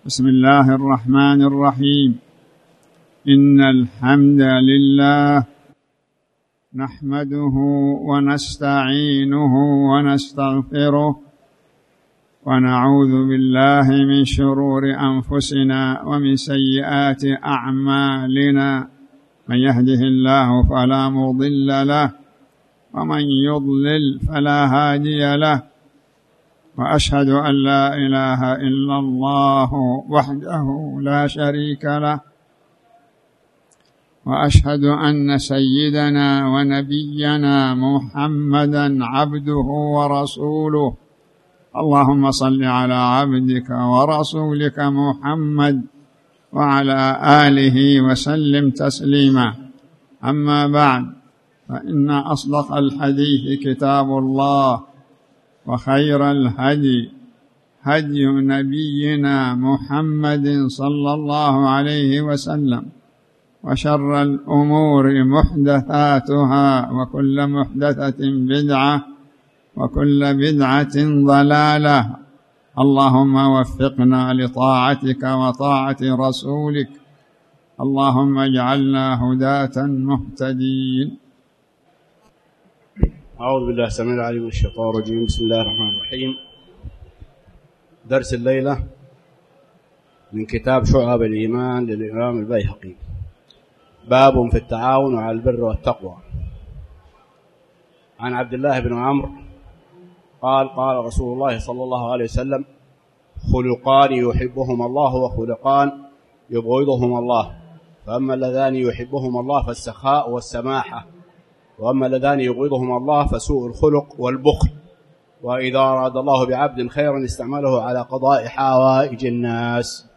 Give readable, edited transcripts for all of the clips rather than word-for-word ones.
بسم الله الرحمن الرحيم. إن الحمد لله نحمده ونستعينه ونستغفره ونعوذ بالله من شرور أنفسنا ومن سيئات أعمالنا، من يهده الله فلا مضل له ومن يضلل فلا هادي له، وأشهد أن لا إله إلا الله وحده لا شريك له، وأشهد أن سيدنا ونبينا محمدا عبده ورسوله. اللهم صل على عبدك ورسولك محمد وعلى آله وسلم تسليما. أما بعد، فإن أصدق الحديث كتاب الله، وخير الهدي هدي نبينا محمد صلى الله عليه وسلم، وشر الأمور محدثاتها، وكل محدثة بدعة، وكل بدعة ضلالة. اللهم وفقنا لطاعتك وطاعة رسولك، اللهم اجعلنا هداة مهتدين. أعوذ بالله السميع العليم من الشيطان الرجيم. بسم الله الرحمن الرحيم. درس الليلة من كتاب شعب الإيمان للإمام البيهقي، باب في التعاون على البر والتقوى. عن عبد الله بن عمرو قال: قال رسول الله صلى الله عليه وسلم: خلقان يحبهما الله وخلقان يبغضهما الله، فأما اللذان يحبهما الله فالسخاء والسماحة، وأما اللذان يبغضهما الله فسوء الخلق والبخل. وإذا أراد الله بعبد خيرا استعمله على قضاء حوائج الناس.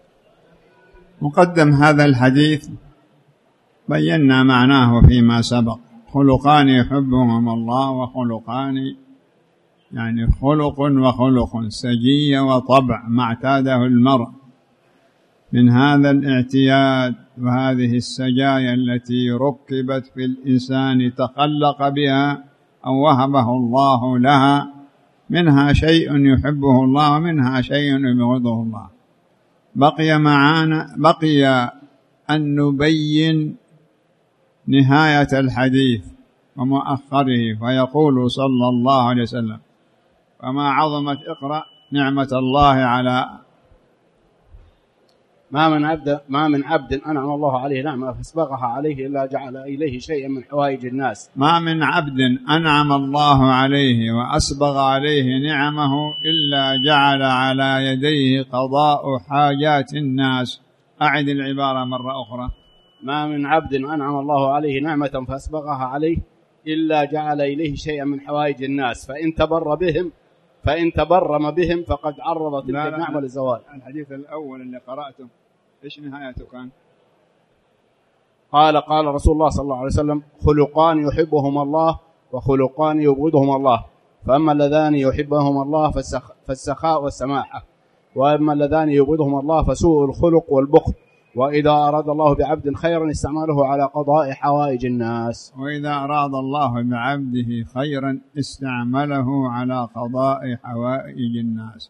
مقدم هذا الحديث بينا معناه فيما سبق. خلقان يحبهما الله، وخلقان يعني خلق وخلق، سجية وطبع ما اعتاده المرء من هذا الاعتياد وهذه السجايا التي ركبت في الإنسان تخلق بها أو وهبه الله لها، منها شيء يحبه الله ومنها شيء يبغضه الله. بقي أن نبين نهاية الحديث ومؤخره، فيقول صلى الله عليه وسلم: وما عظمت اقرأ نعمة الله على ما من عبد أنعم الله عليه نعمة فاسبغها عليه إلا جعل إليه شيئا من حوائج الناس. ما من عبد أنعم الله عليه وأسبغ عليه نعمه إلا جعل على يديه قضاء حاجات الناس. أعد العبارة مرة أخرى: ما من عبد أنعم الله عليه نعمة فاسبغها عليه إلا جعل إليه شيئا من حوائج الناس، فإن تبرم بهم فقد عرض تلك النعمة للزوال. الحديث الأول اللي قرأته إيش نهايته كان؟ قال رسول الله صلى الله عليه وسلم: خلقان يحبهما الله وخلقان يبغضهما الله، فأما اللذان يحبهما الله فالسخاء والسماحة، وأما اللذان يبغضهما الله فسوء الخلق والبخل. وإذا أراد الله بعبد خيرا استعمله على قضاء حوائج الناس. وإذا أراد الله بعبده خيرا استعمله على قضاء حوائج الناس.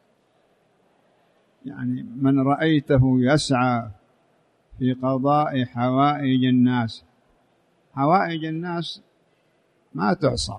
يعني من رأيته يسعى في قضاء حوائج الناس، حوائج الناس ما تحصى.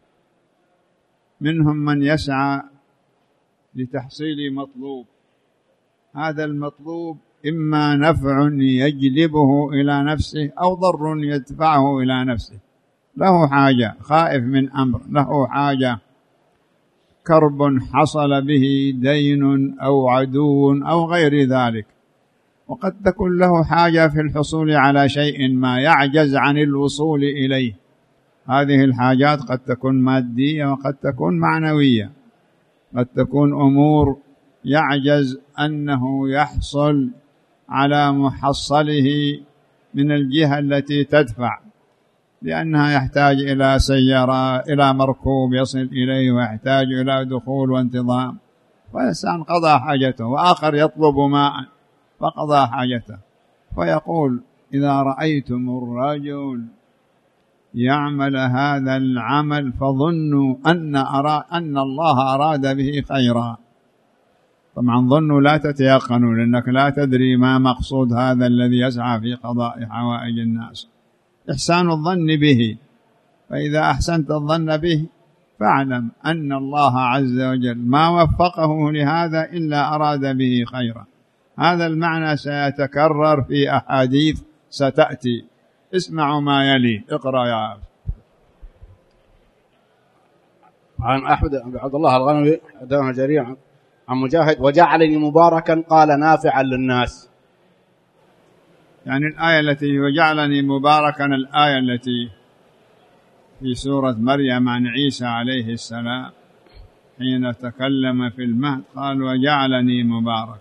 منهم من يسعى لتحصيل مطلوب، هذا المطلوب إما نفع يجلبه إلى نفسه أو ضر يدفعه إلى نفسه. له حاجة، خائف من أمر، له حاجة، كرب حصل به دين أو عدو أو غير ذلك، وقد تكون له حاجة في الحصول على شيء ما يعجز عن الوصول إليه. هذه الحاجات قد تكون مادية وقد تكون معنوية، قد تكون أمور يعجز أنه يحصل على محصله من الجهة التي تدفع، لأنها يحتاج إلى سيارة، إلى مركوب يصل إليه، ويحتاج إلى دخول وانتظام، فالإنسان قضى حاجته، وآخر يطلب ماء فقضى حاجته. فيقول: إذا رأيتم الرجل يعمل هذا العمل فظنوا أن الله أراد به خيرا، طبعا ظنوا لا تتيقنوا، لأنك لا تدري ما مقصود هذا الذي يسعى في قضاء حوائج الناس. إحسان الظن به، فإذا أحسنت الظن به فاعلم أن الله عز وجل ما وفقه لهذا إلا أراد به خيرا. هذا المعنى سيتكرر في أحاديث ستأتي. اسمعوا ما يلي، اقرأ يا عبد. عن أحمد بن عبد الله الغنوي حدثنا جرير عن مجاهد وجعلني مباركا قال نافعا للناس. يعني الآية التي وجعلني مباركا، الآية التي في سورة مريم عن عيسى عليه السلام حين تكلم في المهد قال وجعلني مبارك.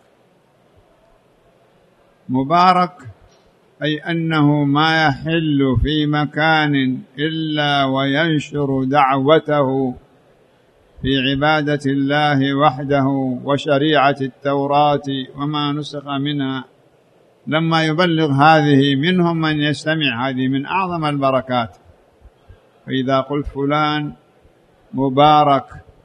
مبارك أي أنه ما يحل في مكان إلا وينشر دعوته في عبادة الله وحده وشريعة التوراة وما نسخ منها. لما يبلغ هذه منهم من يستمع، هذه من أعظم البركات. فإذا قلت فلان مبارك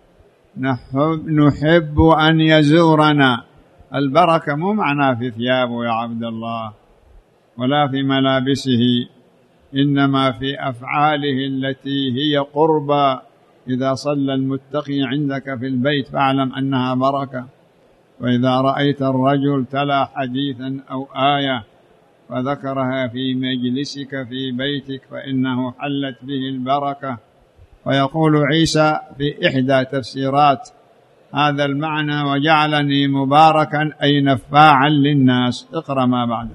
نحب أن يزورنا، البركة مو معناه في ثيابه يا عبد الله ولا في ملابسه، إنما في أفعاله التي هي قربى. إذا صلى المتقي عندك في البيت فاعلم أنها بركة، وإذا رأيت الرجل تلا حديثا أو آية فذكرها في مجلسك في بيتك فإنه حلت به البركة. ويقول عيسى في إحدى تفسيرات هذا المعنى وجعلني مباركا أي نفاعا للناس. اقرأ ما بعده.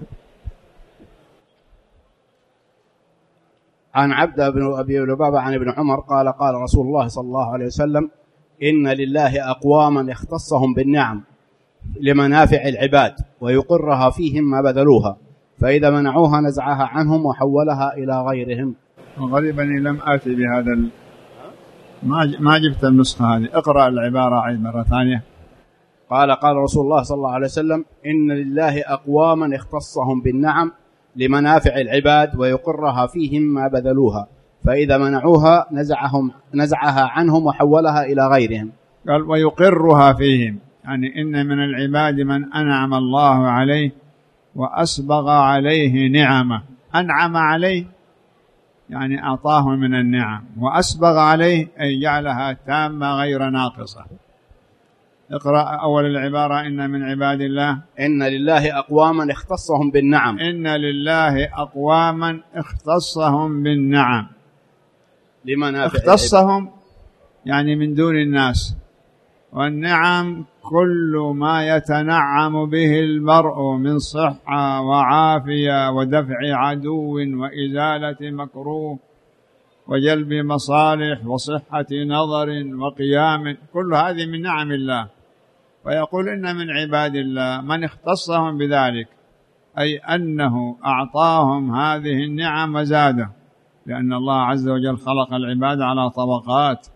عن عبد بن أبي لبابة عن ابن عمر قال قال رسول الله صلى الله عليه وسلم إن لله أقواما اختصهم بالنعم لمنافع العباد ويقرها فيهم ما بذلوها، فإذا منعوها نزعها عنهم وحولها إلى غيرهم. غريبا لم آتي بهذا ما جبت النسخة هذه. اقرأ العبارة عيد مرة ثانية. قال قال رسول الله صلى الله عليه وسلم إن لله أقواما اختصهم بالنعم لمنافع العباد ويقرها فيهم ما بذلوها، فإذا منعوها نزعها عنهم وحولها إلى غيرهم. قال ويقرها فيهم، يعني إن من العباد من أنعم الله عليه وأسبغ عليه نعمه. أنعم عليه يعني أعطاه من النعم، وأسبغ عليه أي جعلها تامة غير ناقصة. اقرأ أول العبارة. إن من عباد الله إن لله أقواما اختصهم بالنعم. إن لله أقواما اختصهم بالنعم. لمنافع اختصهم يعني من دون الناس. والنعم كل ما يتنعم به المرء من صحة وعافية ودفع عدو وإزالة مكروه وجلب مصالح وصحة نظر وقيام، كل هذه من نعم الله. ويقول إن من عباد الله من اختصهم بذلك، أي أنه أعطاهم هذه النعم وزاده، لأن الله عز وجل خلق العباد على طبقات.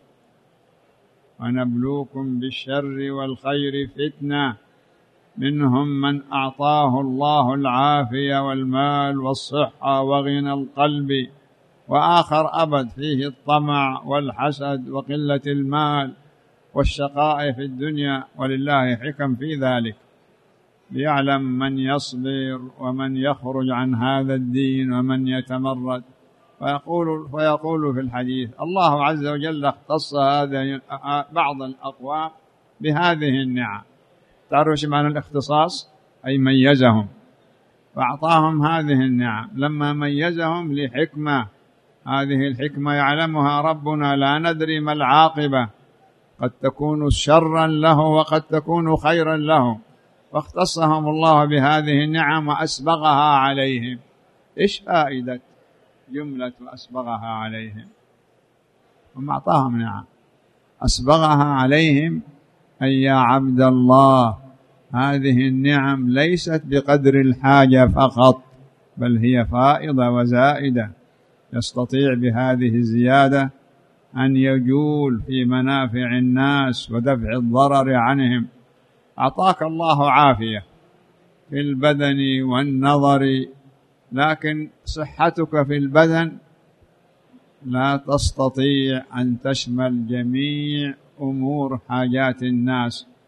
ونبلوكم بالشر والخير فتنة، منهم من أعطاه الله العافية والمال والصحة وغنى القلب، وآخر أبد فيه الطمع والحسد وقلة المال والشقاء في الدنيا، ولله حكم في ذلك ليعلم من يصبر ومن يخرج عن هذا الدين ومن يتمرد. فيقول في الحديث الله عز وجل اختص بعض الأقوام بهذه النعم. تعرف ايش معنى الاختصاص؟ أي ميزهم فأعطاهم هذه النعم. لما ميزهم لحكمة، هذه الحكمة يعلمها ربنا، لا ندري ما العاقبة، قد تكون شرا له وقد تكون خيرا له، فاختصهم الله بهذه النعم وأسبغها عليهم. إيش فائدة جملة وأسبغها عليهم؟ هم أعطاهم نعم، أسبغها عليهم أي يا عبد الله هذه النعم ليست بقدر الحاجة فقط، بل هي فائضة وزائدة، يستطيع بهذه الزيادة أن يجول في منافع الناس ودفع الضرر عنهم. أعطاك الله عافية في البدن والنظر، لكن صحتك في البدن لا تستطيع أن تشمل جميع أمور حاجات الناس،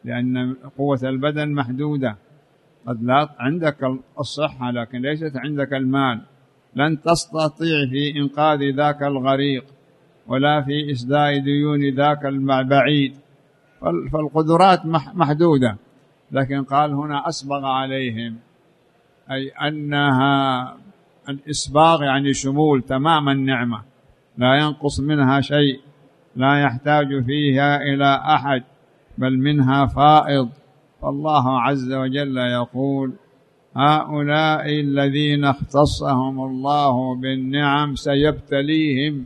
لأن قوة البدن محدودة، قد لا عندك الصحة لكن ليست عندك المال، لن تستطيع في إنقاذ ذاك الغريق ولا في إسداء ديون ذاك البعيد، فالقدرات محدودة. لكن قال هنا أسبغ عليهم، أي أنها الإسباغ يعني شمول تمام النعمة، لا ينقص منها شيء، لا يحتاج فيها إلى أحد، بل منها فائض. فالله عز وجل يقول: هؤلاء الذين اختصهم الله بالنعم سيبتليهم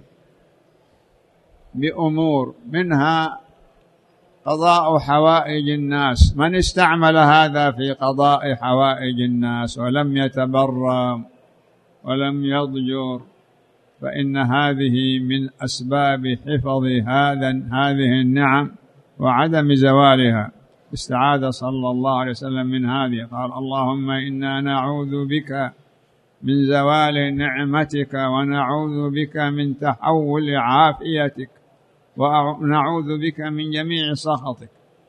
بأمور منها قضاء حوائج الناس. من استعمل هذا في قضاء حوائج الناس ولم يتبرم ولم يضجر، فإن هذه من أسباب حفظ هذه النعم وعدم زوالها. استعاذ صلى الله عليه وسلم من هذه، قال: اللهم إنا نعوذ بك من زوال نعمتك، ونعوذ بك من تحول عافيتك، ونعوذ بك من جميع سخطك.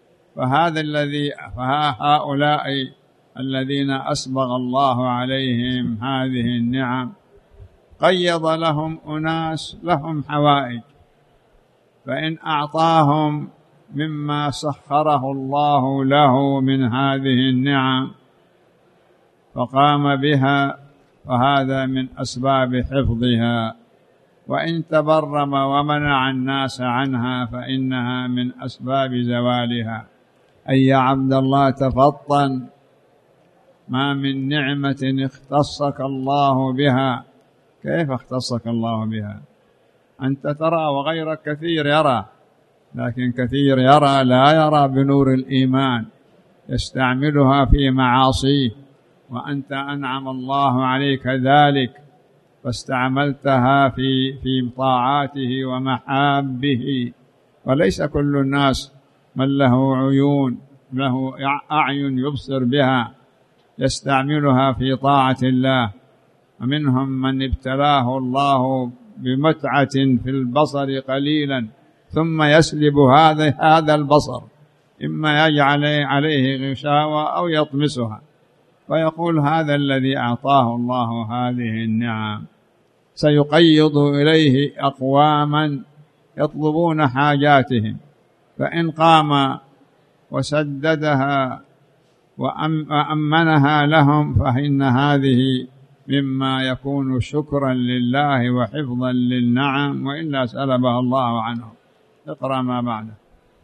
فهؤلاء الذين أسبغ الله عليهم هذه النعم قيض لهم أناس لهم حوائج، فإن أعطاهم مما سخره الله له من هذه النعم فقام بها، فهذا من أسباب حفظها، وإن تبرم ومنع الناس عنها فإنها من أسباب زوالها. أي يا عبد الله تفطن، ما من نعمة اختصك الله بها. كيف اختصك الله بها؟ أنت ترى وغيرك كثير يرى، لكن كثير يرى لا يرى بنور الإيمان، يستعملها في معاصيه، وأنت أنعم الله عليك ذلك فاستعملتها في طاعاته ومحابه. وليس كل الناس من له عيون، له أعين يبصر بها، يستعملها في طاعة الله. ومنهم من ابتلاه الله بمتعة في البصر قليلا ثم يسلب هذا البصر، إما يجعل عليه غشاوة أو يطمسها، ويقول: هذا الذي أعطاه الله هذه النعم سيقيض إليه أقواما يطلبون حاجاتهم، فإن قام وسددها وأمنها لهم فإن هذه مما يكون شكرا لله وحفظا للنعم، وإلا سلبها الله عنه. اقرأ ما بعده.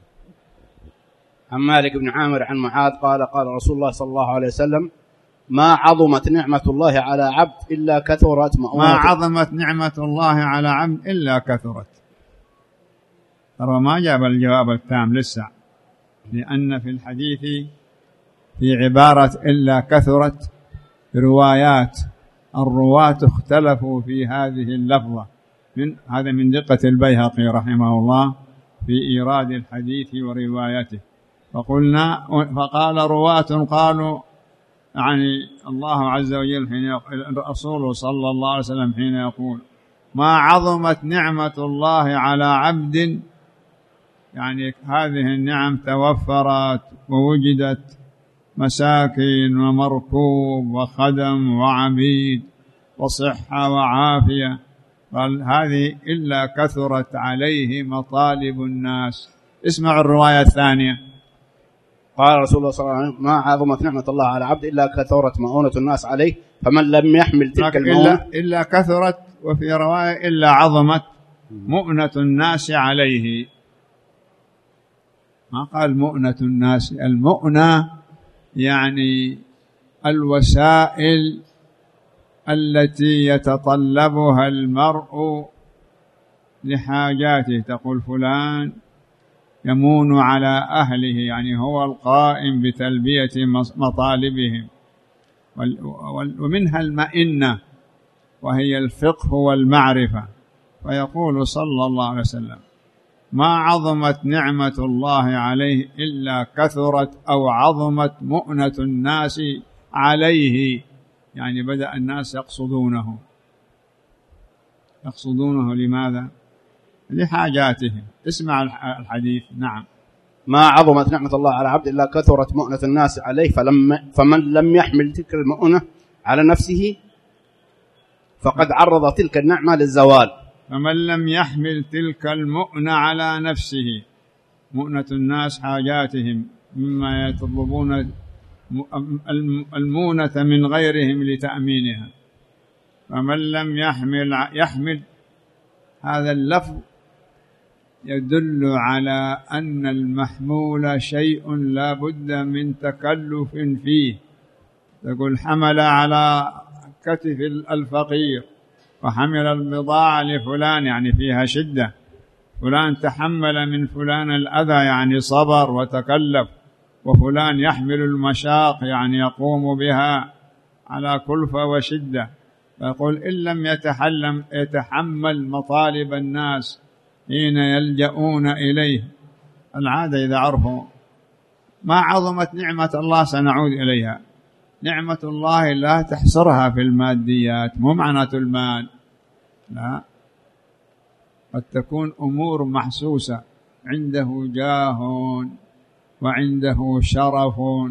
عن مالك بن عامر عن معاذ قال: قال رسول الله صلى الله عليه وسلم: ما عظمت نعمة الله على عبد إلا كثرت مؤونته. ما عظمت نعمة الله على عبد إلا كثرت. ترى ما جاب الجواب التام لسه، لأن في الحديث في عبارة إلا كثرت روايات، الرواة اختلفوا في هذه اللفظة، هذا من دقة البيهقي رحمه الله في إيراد الحديث وروايته. فقال رواة قالوا يعني الله عز وجل حين الرسول صلى الله عليه وسلم حين يقول: ما عظمت نعمة الله على عبد، يعني هذه النعم توفرت ووجدت مساكن ومركوب وخدم وعبيد وصحة وعافية، قال: هذه إلا كثرت عليه مطالب الناس. اسمعوا الرواية الثانية. قال رسول الله صلى الله عليه وسلم: ما عظمت نعمة الله على عبد إلا كثرت مؤونة الناس عليه، فمن لم يحمل تلك المؤونة إلا كثرت، وفي رواية إلا عظمت مؤنة الناس عليه. ما قال مؤنة الناس، المؤنة يعني الوسائل التي يتطلبها المرء لحاجاته. تقول فلان يمون على أهله، يعني هو القائم بتلبية مطالبهم. ومنها المئنة وهي الفقه والمعرفة. فيقول صلى الله عليه وسلم: ما عظمت نعمة الله عليه إلا كثرت أو عظمت مؤنة الناس عليه، يعني بدأ الناس يقصدونه لماذا؟ لحاجاتهم. اسمع الحديث. نعم. ما عظمت نعمة الله على عبد إلا كثرت مؤنة الناس عليه، فمن لم يحمل تلك المؤنة على نفسه فقد عرض تلك النعمة للزوال. فمن لم يحمل تلك المؤنة على نفسه، مؤنة الناس حاجاتهم مما يطلبون المؤنة من غيرهم لتأمينها، فمن لم يحمل هذا اللفظ يدل على أن المحمول شيء لا بد من تكلف فيه. تقول حمل على كتف الفقير وحمل البضاعة لفلان، يعني فيها شدة. فلان تحمل من فلان الأذى، يعني صبر وتكلف. وفلان يحمل المشاق، يعني يقوم بها على كلفة وشدة. فيقول إن لم يتحمل مطالب الناس حين يلجؤون إليه، العادة إذا عرفوا ما عظمت نعمة الله سنعود إليها. نعمة الله لا تحصرها في الماديات، مو معناته المال، لا، قد تكون أمور محسوسة، عنده جاه وعنده شرف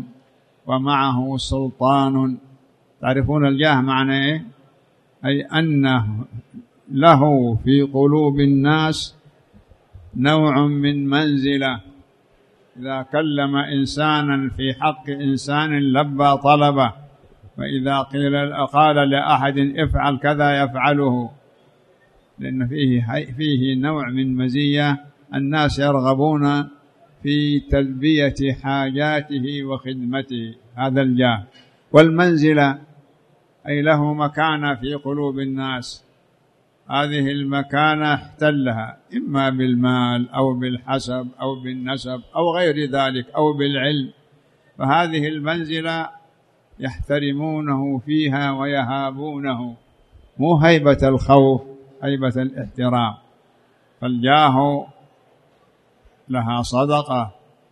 ومعه سلطان. تعرفون الجاه معنى إيه؟ أي أنه له في قلوب الناس نوع من منزلة، إذا كلم إنسانا في حق إنسان لبى طلبه، وإذا قال لأحد افعل كذا يفعله، لأن فيه نوع من مزية الناس يرغبون في تلبية حاجاته وخدمته، هذا الجاه. والمنزلة أي له مكانة في قلوب الناس، هذه المكانة احتلها إما بالمال أو بالحسب أو بالنسب أو غير ذلك أو بالعلم، فهذه المنزلة يحترمونه فيها ويهابونه، مو هيبة الخوف، هيبة الاحترام. فالجاه لها صدقة،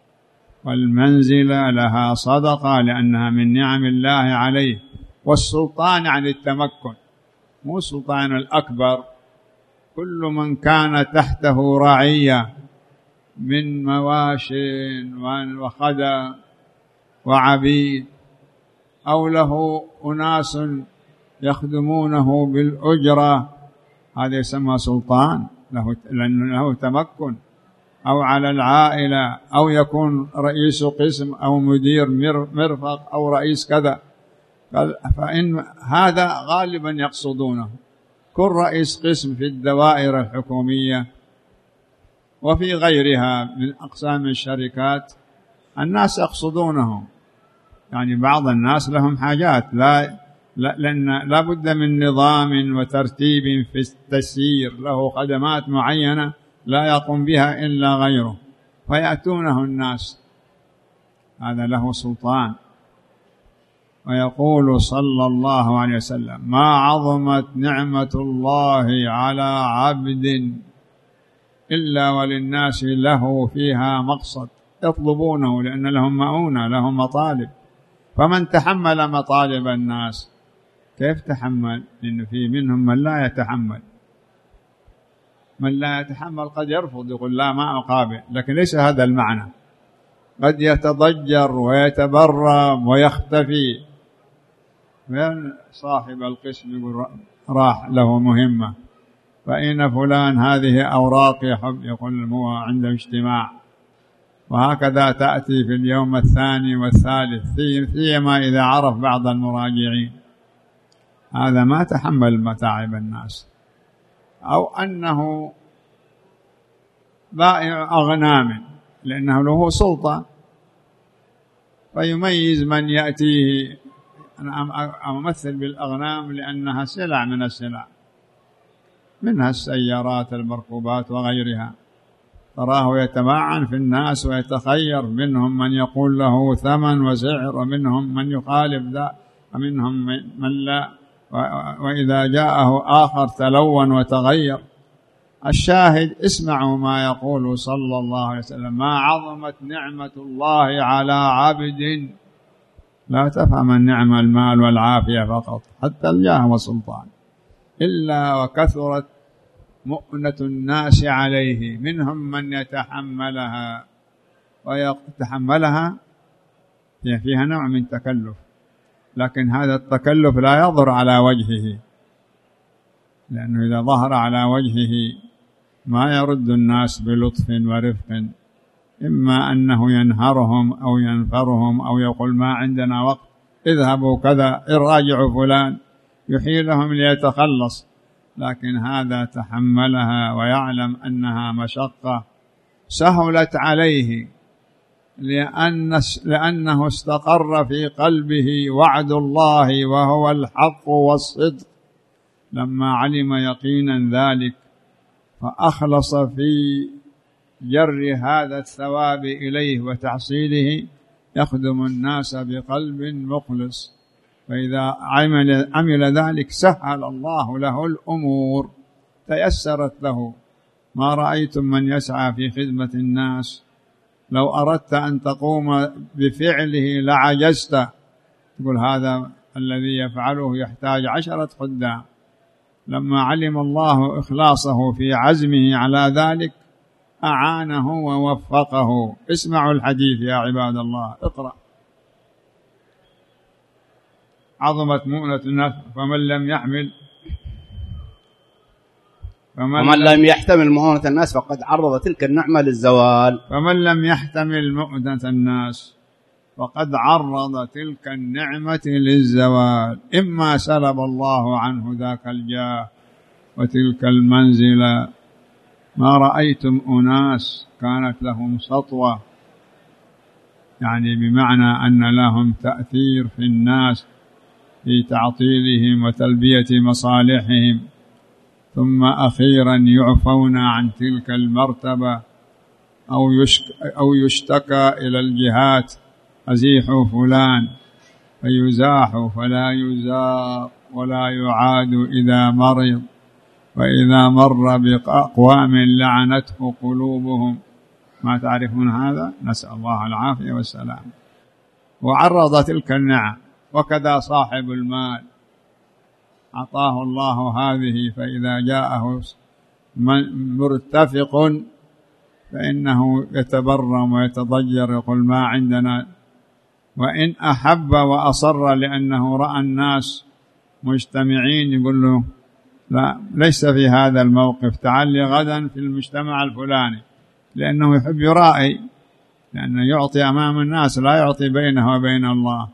والمنزلة لها صدقة، لأنها من نعم الله عليه. والسلطان عن التمكن، مو السلطان الأكبر، كل من كان تحته رعية من مواش وخدم وعبيد، أو له أناس يخدمونه بالأجرة، هذا يسمى سلطان، لأنه له تمكن. أو على العائلة، أو يكون رئيس قسم أو مدير مرفق أو رئيس كذا، فإن هذا غالبا يقصدونه. كل رئيس قسم في الدوائر الحكومية وفي غيرها من أقسام الشركات الناس يقصدونه، يعني بعض الناس لهم حاجات لأن لا بد من نظام وترتيب في التسيير، له خدمات معينة لا يقوم بها إلا غيره، فيأتونه الناس، هذا له سلطان. ويقول صلى الله عليه وسلم: ما عظمت نعمة الله على عبد إلا وللناس له فيها مقصد يطلبونه، لأن لهم مؤونة، لهم مطالب. فمن تحمل مطالب الناس، كيف تحمل؟ لأن في منهم من لا يتحمل. من لا يتحمل قد يرفض، يقول لا ما أقابل، لكن ليس هذا المعنى. قد يتضجر ويتبرم ويختفي، صاحب القسم يقول راح له مهمة، فإن فلان هذه أوراق يحب، يقول هو عنده اجتماع. وهكذا تأتي في اليوم الثاني والثالث، فيما إذا عرف بعض المراجعين هذا ما تحمل متاعب الناس. أو أنه بائع أغنام لأنه له سلطة، فيميز من يأتيه. أنا أمثل بالأغنام لأنها سلع من السلع، منها السيارات المركوبات وغيرها، تراه يتمعن في الناس ويتخير، منهم من يقول له ثمن وسعر، ومنهم من يخالف ذا، ومنهم من لا، وإذا جاءه آخر تلون وتغير. الشاهد اسمعوا ما يقول صلى الله عليه وسلم: ما عظمت نعمة الله على عبد، لا تفهم النعمة المال والعافية فقط، حتى الجاه والسلطان، إلا وكثرت مؤنة الناس عليه، منهم من يتحملها ويتحملها فيها نوع من تكلف، لكن هذا التكلف لا يظهر على وجهه، لأنه إذا ظهر على وجهه ما يرد الناس بلطف ورفق، إما أنه ينهرهم أو ينفرهم أو يقول ما عندنا وقت، اذهبوا كذا، راجعوا فلان، يحيلهم ليتخلص. لكن هذا تحملها ويعلم أنها مشقة سهلت عليه، لأنه استقر في قلبه وعد الله وهو الحق والصدق. لما علم يقينا ذلك فأخلص في جر هذا الثواب إليه وتحصيله، يخدم الناس بقلب مخلص. فإذا عمل ذلك سهل الله له الأمور، تيسرت له. ما رأيتم من يسعى في خدمة الناس لو أردت أن تقوم بفعله لعجزت، تقول هذا الذي يفعله يحتاج 10 خدام. لما علم الله إخلاصه في عزمه على ذلك أعانه ووفقه. اسمعوا الحديث يا عباد الله، اقرأ. عظمت مؤنة النفس فمن لم يحتمل مؤونة الناس فقد عرض تلك النعمة للزوال. فمن لم يحتمل مؤنة الناس فقد عرض تلك النعمة للزوال، إما سلب الله عنه ذاك الجاه وتلك المنزلة. ما رأيتم أناس كانت لهم سطوة، يعني بمعنى أن لهم تأثير في الناس في تعطيلهم وتلبية مصالحهم، ثم أخيرا يعفون عن تلك المرتبة أو يشتكى إلى الجهات، أزيحوا فلان فيزاح فلا يزار ولا يعاد إذا مرض، وإذا مر بأقوام لعنته قلوبهم. ما تعرفون هذا؟ نسأل الله العافية والسلام. وعرض تلك النعم. وكذا صاحب المال أعطاه الله هذه، فإذا جاءه مرتفق فإنه يتبرم ويتضجر، يقول ما عندنا. وإن أحب وأصر لأنه رأى الناس مجتمعين يقول له لا، ليس في هذا الموقف، تعال لي غدا في المجتمع الفلاني، لأنه يحب يرائي، لأنه يعطي أمام الناس لا يعطي بينه وبين الله.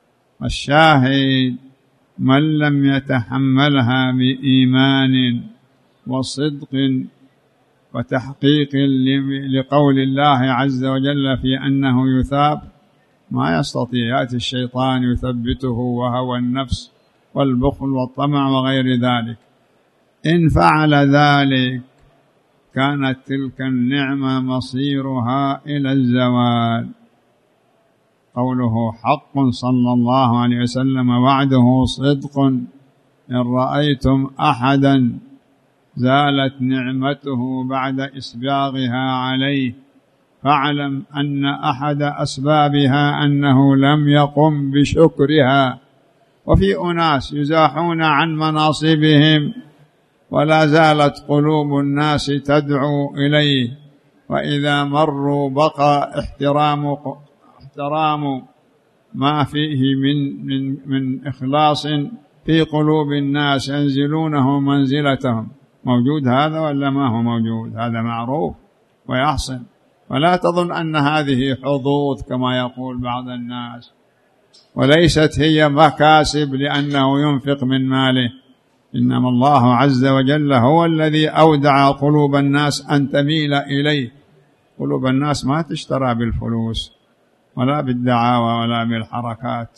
الشاهد من لم يتحملها بإيمان وصدق وتحقيق لقول الله عز وجل في أنه يثاب، ما يستطيع. يأتي الشيطان يثبته وهوى النفس والبخل والطمع وغير ذلك. إن فعل ذلك كانت تلك النعمة مصيرها إلى الزوال. قوله حق صلى الله عليه وسلم وعده صدق، إن رأيتم أحدا زالت نعمته بعد إسباغها عليه فاعلم أن أحد أسبابها أنه لم يقم بشكرها. وفي أناس يزاحون عن مناصبهم ولا زالت قلوب الناس تدعو إليه، وإذا مروا بقى احترام ما فيه من إخلاص في قلوب الناس، ينزلونه منزلتهم. موجود هذا ولا ما هو موجود؟ هذا معروف ويحصل. ولا تظن أن هذه حظوظ كما يقول بعض الناس، وليست هي مكاسب لأنه ينفق من ماله، إنما الله عز وجل هو الذي أودع قلوب الناس أن تميل إليه. قلوب الناس ما تشترى بالفلوس ولا بالدعاوى ولا بالحركات،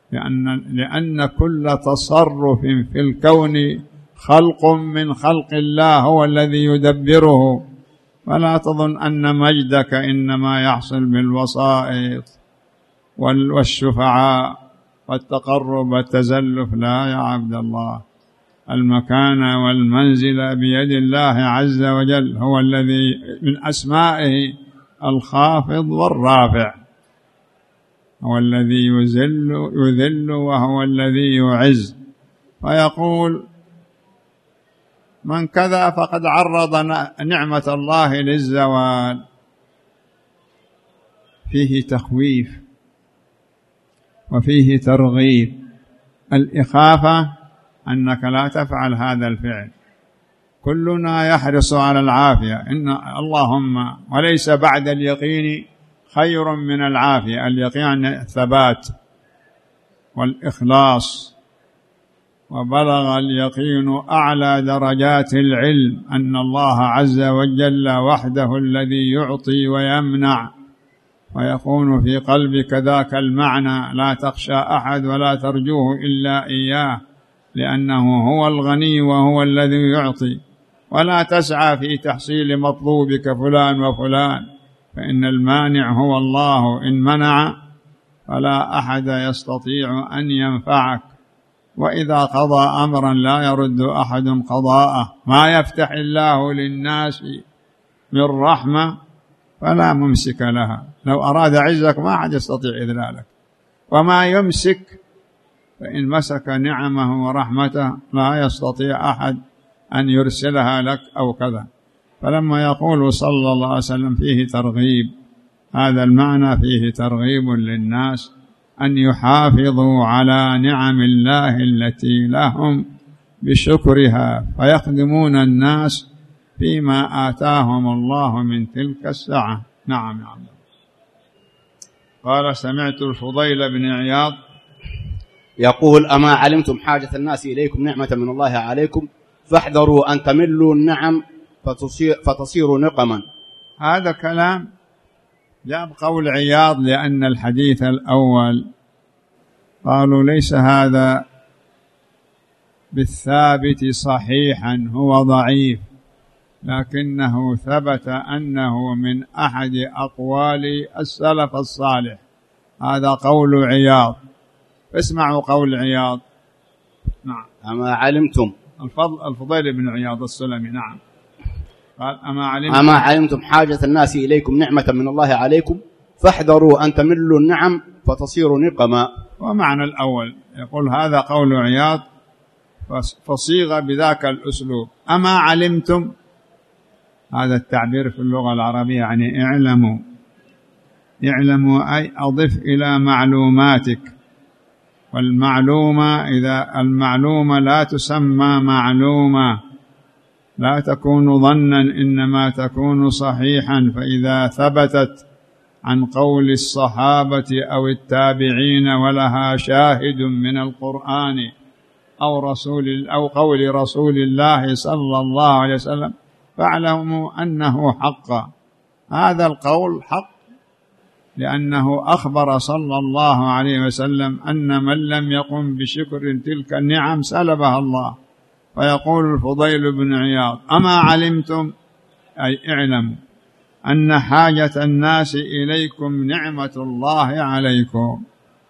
لأن كل تصرف في الكون خلق من خلق الله هو الذي يدبره. فلا تظن أن مجدك إنما يحصل بالوسائط والشفعاء والتقرب والتزلف. لا يا عبد الله، المكانة والمنزلة بيد الله عز وجل، هو الذي من أسمائه الخافض والرافع، هو الذي يذل وهو الذي يعز. فيقول من كذا فقد عرض نعمة الله للزوال. فيه تخويف وفيه ترغيب. الإخافة أنك لا تفعل هذا الفعل. كلنا يحرص على العافية، إن اللهم، وليس بعد اليقين خير من العافية. اليقين الثبات والإخلاص. وبلغ اليقين أعلى درجات العلم أن الله عز وجل وحده الذي يعطي ويمنع، ويكون في قلبك ذاك المعنى: لا تخشى أحد ولا ترجوه إلا إياه، لأنه هو الغني وهو الذي يعطي. ولا تسعى في تحصيل مطلوبك فلان وفلان، فإن المانع هو الله، إن منع فلا أحد يستطيع أن ينفعك. وإذا قضى أمرا لا يرد أحد قضاءه. ما يفتح الله للناس من رحمة فلا ممسك لها، لو أراد عزك ما أحد يستطيع إذلالك. وما يمسك فإن مسك نعمه ورحمته لا يستطيع أحد أن يرسلها لك أو كذا. فلما يقول صلى الله عليه وسلم فيه ترغيب، هذا المعنى فيه ترغيب للناس أن يحافظوا على نعم الله التي لهم بشكرها، فيخدمون الناس فيما آتاهم الله من تلك السعة. نعم يا عبد. قال: سمعت الفضيل بن عياض يقول: أما علمتم حاجة الناس إليكم نعمة من الله عليكم فاحذروا أن تملوا النعم فتصيروا نقما. هذا كلام جاب قول عياض، لأن الحديث الأول قالوا ليس هذا بالثابت صحيحا، هو ضعيف، لكنه ثبت أنه من أحد أقوال السلف الصالح. هذا قول عياض، اسمعوا قول عياض. نعم. أما علمتم، الفضيل بن عياض السلمي. نعم. قال: أما علمتم حاجة الناس إليكم نعمة من الله عليكم فاحذروا أن تملوا النعم فتصيروا نقما. ومعنى الأول يقول هذا قول عياض فصيغ بذاك الأسلوب. أما علمتم، هذا التعبير في اللغة العربية يعني اعلموا. اعلموا أي أضف إلى معلوماتك. والمعلومة إذا المعلومة لا تسمى معلومة، لا تكون ظنا، إنما تكون صحيحا. فإذا ثبتت عن قول الصحابة أو التابعين ولها شاهد من القرآن أو قول رسول الله صلى الله عليه وسلم فاعلموا أنه حق. هذا القول حق، لأنه أخبر صلى الله عليه وسلم أن من لم يقم بشكر تلك النعم سلبها الله. فيقول الفضيل بن عياض: أما علمتم أي اعلموا أن حاجة الناس إليكم نعمة الله عليكم.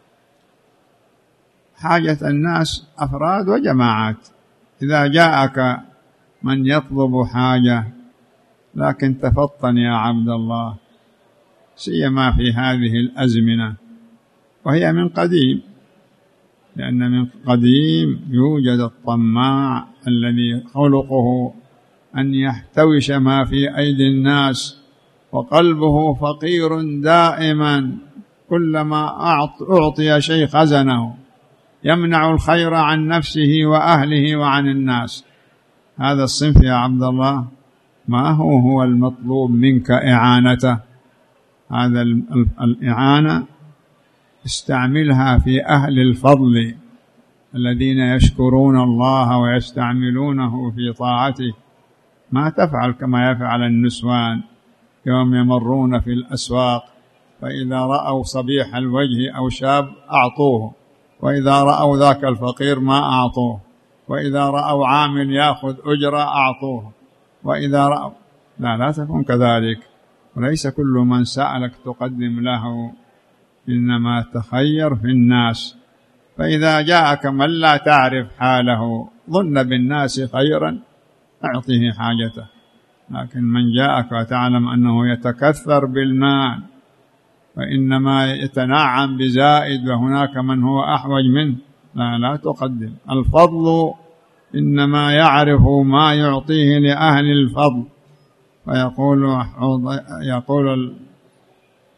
حاجة الناس أفراد وجماعات. إذا جاءك من يطلب حاجة، لكن تفطن يا عبد الله، سيما في هذه الأزمنة، وهي من قديم، لأن من قديم يوجد الطماع الذي خلقه أن يحتوش ما في أيدي الناس، وقلبه فقير دائما، كلما أعطي شيء خزنه، يمنع الخير عن نفسه وأهله وعن الناس. هذا الصنف يا عبد الله ما هو المطلوب منك إعانته. هذا الإعانة استعملها في أهل الفضل الذين يشكرون الله ويستعملونه في طاعته. ما تفعل كما يفعل النسوان يوم يمرون في الأسواق، فإذا رأوا صبيح الوجه أو شاب أعطوه، وإذا رأوا ذاك الفقير ما أعطوه، وإذا رأوا عامل يأخذ أجرة أعطوه، وإذا رأوا لا تكون كذلك. وليس كل من سألك تقدم له، إنما تخير في الناس. فإذا جاءك من لا تعرف حاله ظن بالناس خيرا أعطه حاجته، لكن من جاءك وتعلم أنه يتكثر بالمال وإنما يتنعم بزائد وهناك من هو أحوج منه، لا تقدم. الفضل إنما يعرف ما يعطيه لأهل الفضل. فيقول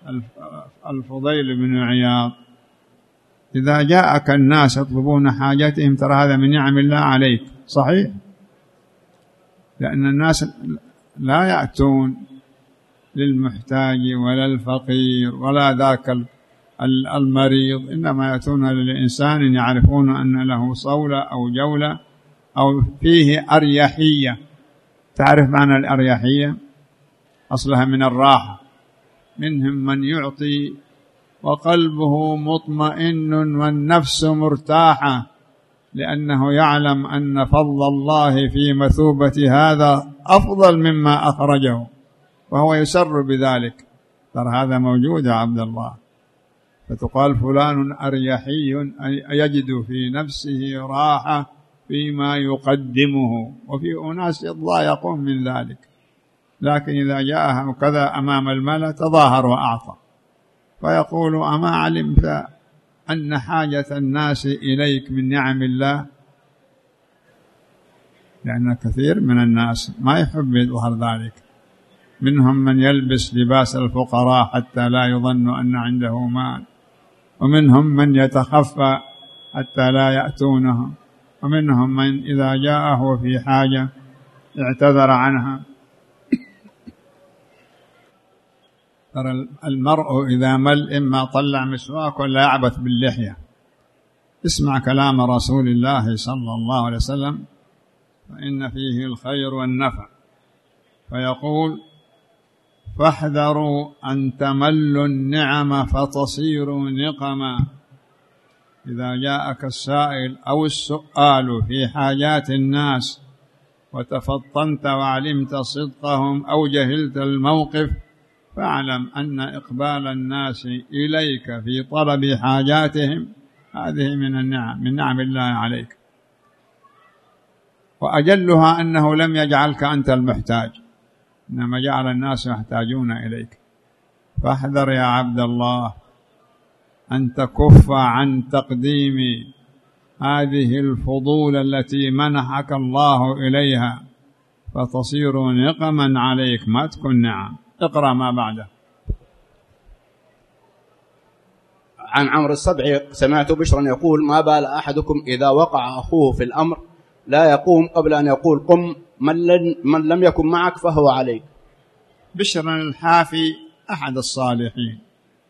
الفضيل بن عياض: إذا جاءك الناس يطلبون حاجتهم ترى هذا من نعم الله عليك. صحيح، لأن الناس لا يأتون للمحتاج ولا الفقير ولا ذاك المريض، إنما يأتون للإنسان يعرفون أن له صولة أو جولة أو فيه أريحية. تعرف معنى الأريحية؟ أصلها من الراحة. منهم من يعطي وقلبه مطمئن والنفس مرتاحة، لأنه يعلم أن فضل الله في مثوبة هذا أفضل مما أخرجه، وهو يسر بذلك. ترى هذا موجود يا عبد الله. فتقال فلان أريحي، أي يجد في نفسه راحة فيما يقدمه، وفي أناس يضايقون من ذلك، لكن إذا جاءهم كذا أمام الملأ تظاهر وأعطى، فيقول: أما علمت أن حاجة الناس إليك من نعم الله؟ لأن كثير من الناس ما يحب يظهر ذلك. منهم من يلبس لباس الفقراء حتى لا يظن أن عنده مال، ومنهم من يتخفى حتى لا يأتونه، ومنهم من إذا جاءه في حاجة اعتذر عنها. ترى المرء إذا مل إما طلع مسواك ولا يعبث باللحية. اسمع كلام رسول الله صلى الله عليه وسلم: فإن فيه الخير والنفع. فيقول: فاحذروا أن تملوا النعم فتصيروا نقما. إذا جاءك السائل أو السؤال في حاجات الناس وتفطنت وعلمت صدقهم أو جهلت الموقف، فاعلم أن إقبال الناس إليك في طلب حاجاتهم هذه من النعم، من نعم الله عليك. وأجلها أنه لم يجعلك أنت المحتاج، إنما جعل الناس يحتاجون إليك. فاحذر يا عبد الله أن تكف عن تقديم هذه الفضول التي منحك الله إليها، فتصير نقما عليك ما تكون نعم. اقرأ ما بعده. عن عمرو السبعي: سمعت بشرا يقول: ما بال أحدكم إذا وقع أخوه في الأمر لا يقوم قبل أن يقول قم، من لم يكن معك فهو عليك. بشر الحافي أحد الصالحين،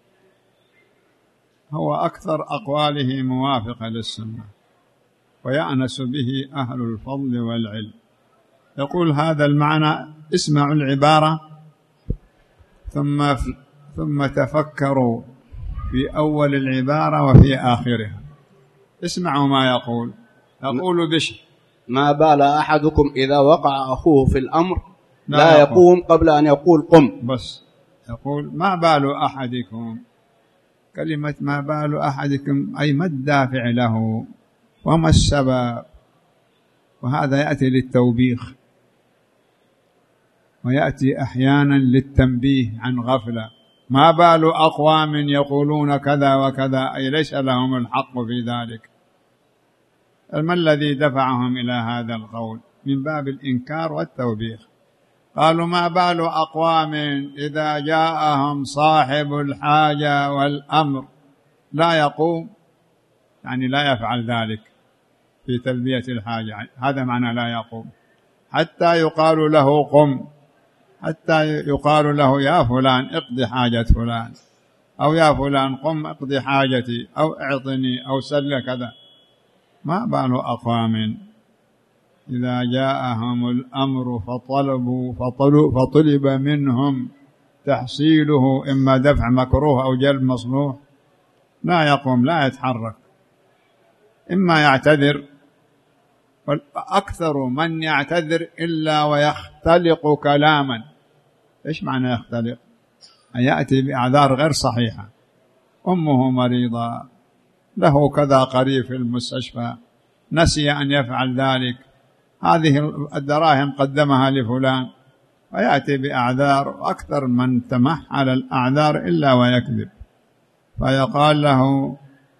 هو أكثر أقواله موافقة للسنة، ويأنس به أهل الفضل والعلم. يقول هذا المعنى: اسمعوا العبارة ثم تفكروا في أول العبارة وفي آخرها. اسمعوا ما يقول. يقول بشر: ما بال أحدكم إذا وقع أخوه في الأمر لا يقوم قبل أن يقول قم. بس يقول ما بال أحدكم. كلمة ما بال أحدكم أي ما الدافع له وما السبب، وهذا يأتي للتوبيخ، ويأتي أحيانا للتنبيه عن غفلة. ما بال أقوام يقولون كذا وكذا، أي ليس لهم الحق في ذلك. ما الذي دفعهم إلى هذا القول؟ من باب الإنكار والتوبيخ. قالوا ما بال أقوام إذا جاءهم صاحب الحاجة والأمر لا يقوم، يعني لا يفعل ذلك في تلبية الحاجة، هذا معنى لا يقوم، حتى يقال له قم، حتى يقال له يا فلان اقضي حاجة فلان، أو يا فلان قم اقضي حاجتي، أو اعطني، أو سل كذا. ما بال أقوام إذا جاءهم الأمر فطلب منهم تحصيله، إما دفع مكروه أو جلب مصلوح، لا يقوم، لا يتحرك، إما يعتذر. أكثر من يعتذر إلا ويختلق كلاما. إيش معنى يختلق؟ يأتي بأعذار غير صحيحة. أمه مريضة، له كذا قريب في المستشفى، نسي أن يفعل ذلك، هذه الدراهم قدمها لفلان، ويأتي بأعذار. وأكثر من تمحل الأعذار إلا ويكذب. فيقال له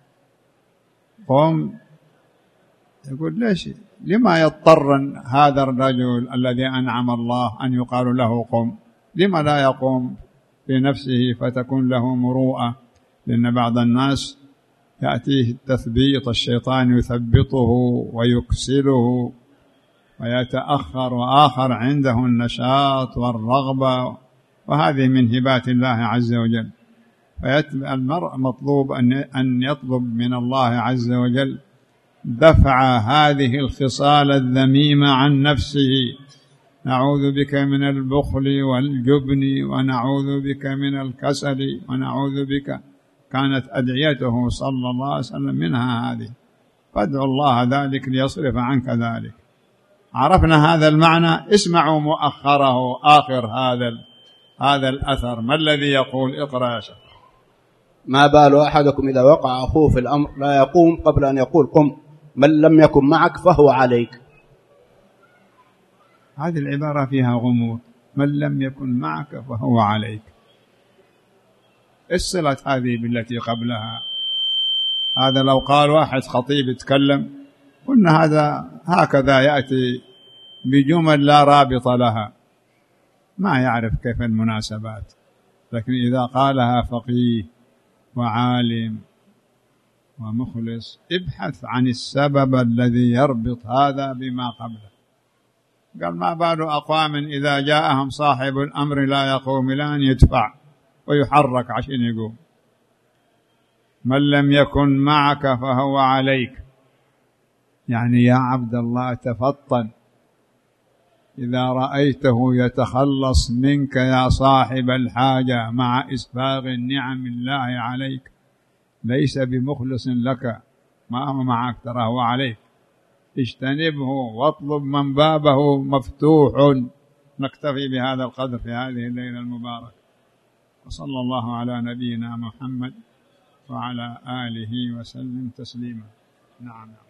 قم، يقول ليش؟ لما يضطر هذا الرجل الذي أنعم الله أن يقال له قم؟ لما لا يقوم في نفسه فتكون له مروءة، لأن بعض الناس يأتيه التثبيط، الشيطان يثبطه ويكسله ويتأخر، وآخر عنده النشاط والرغبة، وهذه من هبات الله عز وجل. فالمرء مطلوب أن يطلب من الله عز وجل دفع هذه الخصال الذميمة عن نفسه. نعوذ بك من البخل والجبن، ونعوذ بك من الكسل، ونعوذ بك. كانت أدعيته صلى الله عليه وسلم منها هذه، فادعوا الله ذلك ليصرف عنك ذلك. عرفنا هذا المعنى. اسمعوا مؤخره آخر هذا الأثر. ما الذي يقول؟ اقرأ يا شيخ. ما بال أحدكم إذا وقع أخوه في الأمر لا يقوم قبل أن يقول قم، من لم يكن معك فهو عليك. هذه العبارة فيها غموض. من لم يكن معك فهو عليك، الصلة هذه بالتي قبلها. هذا لو قال واحد خطيب يتكلم قلنا هذا هكذا يأتي بجمل لا رابط لها، ما يعرف كيف المناسبات. لكن إذا قالها فقيه وعالم ومخلص ابحث عن السبب الذي يربط هذا بما قبله. قال ما بال أقوام إذا جاءهم صاحب الأمر لا يقوم إلى أن يدفع ويحرك عشان يقوم. من لم يكن معك فهو عليك، يعني يا عبد الله تفطن إذا رأيته يتخلص منك يا صاحب الحاجة مع إسباغ النعم الله عليك، ليس بمخلص لك، ما هو معك ترى هو عليك. اجتنبه واطلب من بابه مفتوح. نكتفي بهذا القدر في هذه الليلة المباركة، وصلى الله على نبينا محمد وعلى آله وسلم تسليما. نعم.